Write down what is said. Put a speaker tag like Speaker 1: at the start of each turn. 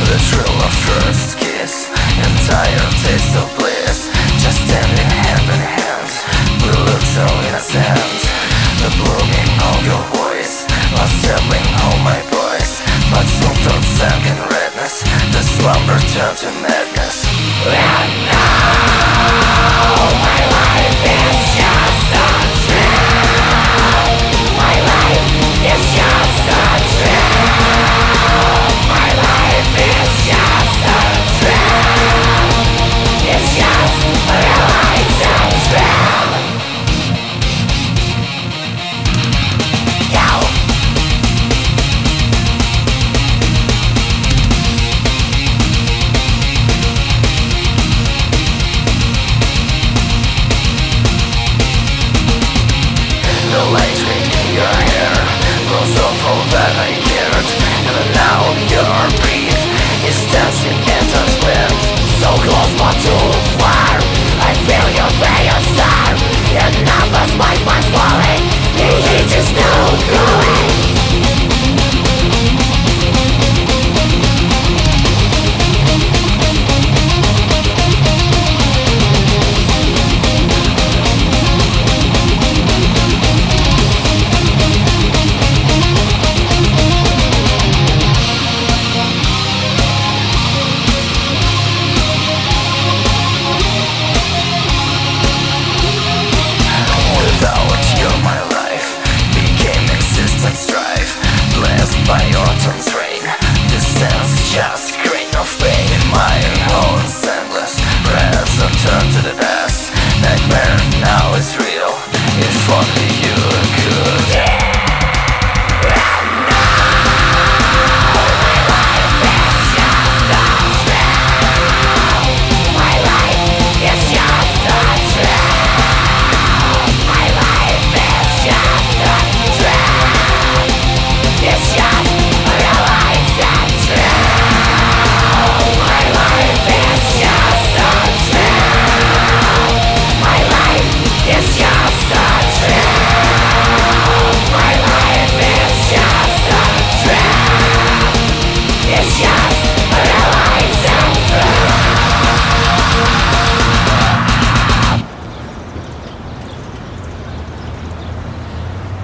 Speaker 1: the thrill of first kiss, entire taste of bliss. Just standing hand in hand, we look so innocent. The blooming of your voice was settling all my voice, but soon thoughts sank in redness. The slumber turned to madness. And now my life is just